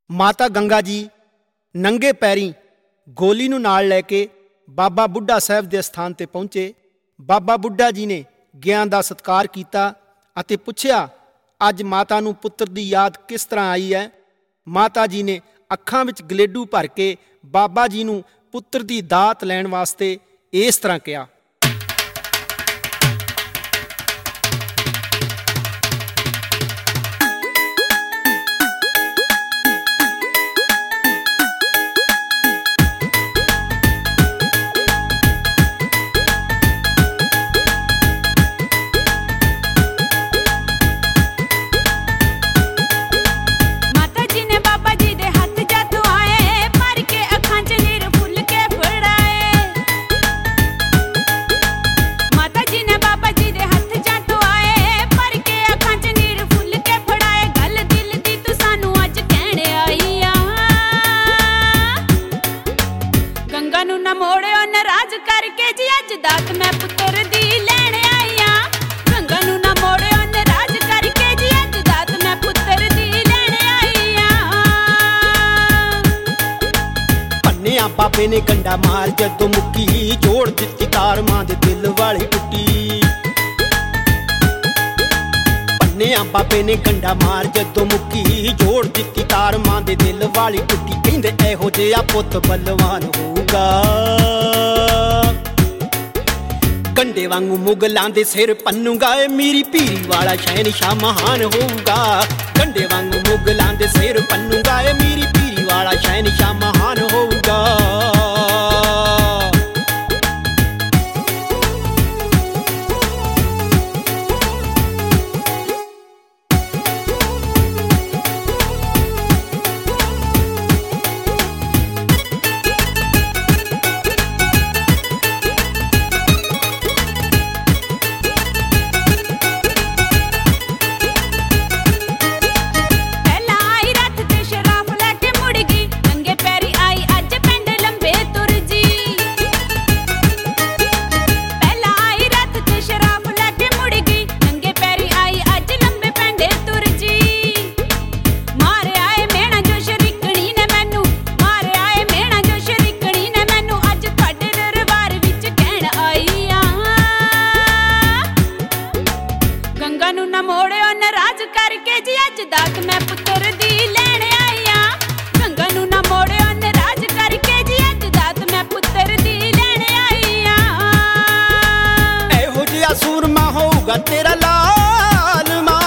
ਮਾਤਾ ਗੰਗਾ ਜੀ ਨੰਗੇ ਪੈਰੀਂ ਗੋਲੀ ਨੂੰ ਨਾਲ ਲੈ ਕੇ ਬਾਬਾ ਬੁੱਢਾ ਸਾਹਿਬ ਦੇ ਸਥਾਨ 'ਤੇ ਪਹੁੰਚੇ। ਬਾਬਾ ਬੁੱਢਾ ਜੀ ਨੇ ਗਿਆਨ ਦਾ ਸਤਿਕਾਰ ਕੀਤਾ ਅਤੇ ਪੁੱਛਿਆ, ਅੱਜ ਮਾਤਾ ਨੂੰ ਪੁੱਤਰ ਦੀ ਯਾਦ ਕਿਸ ਤਰ੍ਹਾਂ ਆਈ ਹੈ? ਮਾਤਾ ਜੀ ਨੇ ਅੱਖਾਂ ਵਿੱਚ ਗਲੇਡੂ ਭਰ ਕੇ ਬਾਬਾ ਜੀ ਨੂੰ ਪੁੱਤਰ ਦੀ ਦਾਤ ਲੈਣ ਵਾਸਤੇ ਇਸ ਤਰ੍ਹਾਂ ਕਿਹਾ। ਬਾਬੇ ਨੇ ਗੰਡਾ ਮਾਰ ਜਦੋਂ ਮੁੱਕੀ, ਜੋੜ ਦਿੱਤੀ ਤਾਰ ਮਾਂ ਦੇ ਦਿਲ ਵਾਲੀ ਟੁੱਟੀ। ਪੰਨਿਆ ਬਾਬੇ ਨੇ ਗੰਡਾ ਮਾਰ ਜਦੋਂ ਮੁੱਕੀ, ਜੋੜ ਦਿੱਤੀ ਤਾਰ ਮਾਂ ਦੇ ਦਿਲ ਵਾਲੀ ਟੁੱਟੀ। ਕਹਿੰਦੇ ਇਹੋ ਜਿਹਾ ਪੁੱਤ ਬਲਵਾਨ ਹੋਊਗਾ, ਗੰਡੇ ਵਾਂਗੂ ਮੁਗਲਾਂ ਦੇ ਸਿਰ ਪੰਨੂਗਾ। ਏ ਮੇਰੀ ਪੀਰੀ ਵਾਲਾ ਸ਼ਹਿਨਸ਼ਾਹ ਮਹਾਨ ਹੋਊਗਾ, ਗੰਡੇ ਵਾਂਗੂ ਮੁਗਲਾਂ ਦੇ ਸਿਰ ਪੰਨੂਗਾ। ਏ ਮੇਰੀ ਪੀਰੀ ਵਾਲਾ ਸ਼ਹਿਨਸ਼ਾਹ ਮਹਾਨ ਹੋਊਗਾ। ਤੇਰਾ ਲਾਲਮਾ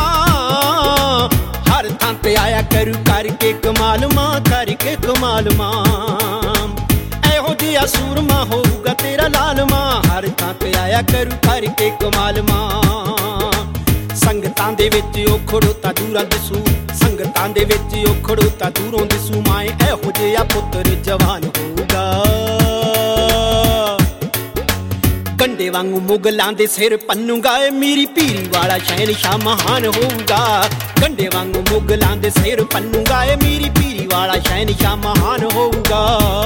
ਹਰ ਥਾਂ ਤੇ ਆਇਆ ਕਰੂ ਕਰਕੇ ਕਮਾਲ ਮਾਂ, ਕਰਕੇ ਕਮਾਲ ਮਾਂ। ਇਹੋ ਜਿਹਾ ਸੂਰਮਾ ਹੋਊਗਾ ਤੇਰਾ ਲਾਲਮਾ, ਹਰ ਥਾਂ ਤੇ ਆਇਆ ਕਰੂ ਕਰਕੇ ਕਮਾਲ ਮਾਂ। ਸੰਗਤਾਂ ਦੇ ਵਿੱਚ ਉਹ ਖੜੋਤਾ ਦੂਰਾਂ ਦਿਸੂ, ਸੰਗਤਾਂ ਦੇ ਵਿੱਚ ਉਹ ਖੜੋਤਾ ਦੂਰੋਂ ਦਿਸੂ। ਮਾਏ ਇਹੋ ਜਿਹਾ ਪੁੱਤਰ ਜਵਾਨ ਹੋਊਗਾ, ਗੰਡੇ ਵਾਂਗੂ ਮੁਗਲਾਂ ਦੇ ਸਿਰ ਪੰਨੂਗਾ। ਏ ਮੇਰੀ ਪੀਰੀ ਵਾਲਾ ਸ਼ਹਿਨਸ਼ਾਹ ਮਹਾਨ ਹੋਊਗਾ, ਗੰਡੇ ਵਾਂਗੂ ਮੁਗਲਾਂ ਦੇ ਸਿਰ ਪੰਨੂਗਾ। ਏ ਮੇਰੀ ਪੀਰੀ ਵਾਲਾ ਸ਼ਹਿਨਸ਼ਾਹ ਮਹਾਨ ਹੋਊਗਾ।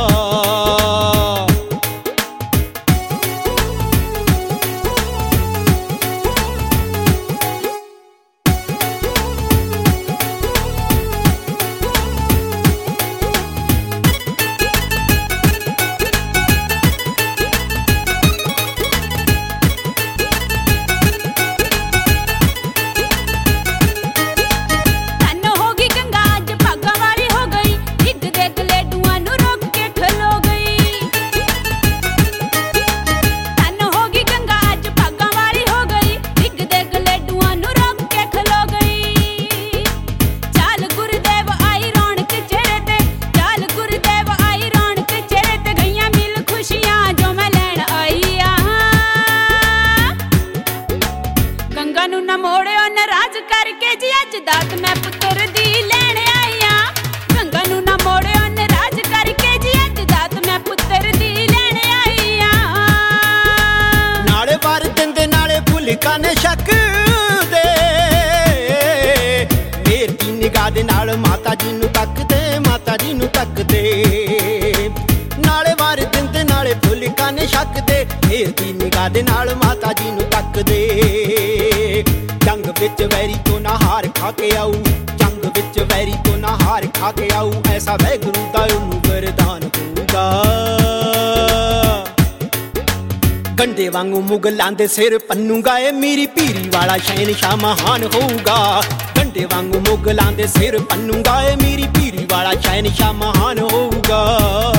ਕਾਨੇ ਸ਼ੱਕ ਦੇ ਮੇਰੀ ਨਿਗਾਹ ਦੇ ਨਾਲ ਮਾਤਾ ਜੀ ਨੂੰ ਤੱਕਦੇ, ਮਾਤਾ ਜੀ ਨੂੰ ਤੱਕਦੇ। ਨਾਲੇ ਵਾਰ ਦਿੰਦੇ ਨਾਲੇ ਫੁੱਲ ਕਾਨੇ ਸ਼ੱਕ ਦੇ, ਮੇਰੀ ਨਿਗਾਹ ਦੇ ਨਾਲ ਮਾਤਾ ਜੀ ਨੂੰ ਤੱਕਦੇ। ਜੰਗ ਵਿੱਚ ਵੈਰੀ ਤੋਂ ਨਾ ਹਾਰ ਖਾ ਕੇ ਆਊ, ਜੰਗ ਵਿੱਚ ਵੈਰੀ ਤੋਂ ਨਾ ਹਾਰ ਖਾ ਕੇ ਆਊ ਐਸਾ ਵੈਗਰੂ ਦਾ ਉਹਨੂੰ ਵਰਦਾਨ ਹੋਊਗਾ। ਗੰਡੇ ਵਾਂਗੂ ਮੁਗਲਾਂ ਦੇ ਸਿਰ ਪੰਨੂਗਾ ਏ ਮੀਰੀ ਪੀਰੀ ਵਾਲਾ ਸ਼ਹਿਨਸ਼ਾਹ ਮਹਾਨ ਹੋਊਗਾ। ਗੰਡੇ ਵਾਂਗੂ ਮੁਗਲਾਂ ਦੇ ਸਿਰ ਪੰਨੂਗਾ ਏ ਮੀਰੀ ਪੀਰੀ ਵਾਲਾ ਸ਼ਹਿਨਸ਼ਾਹ ਮਹਾਨ ਹੋਊਗਾ।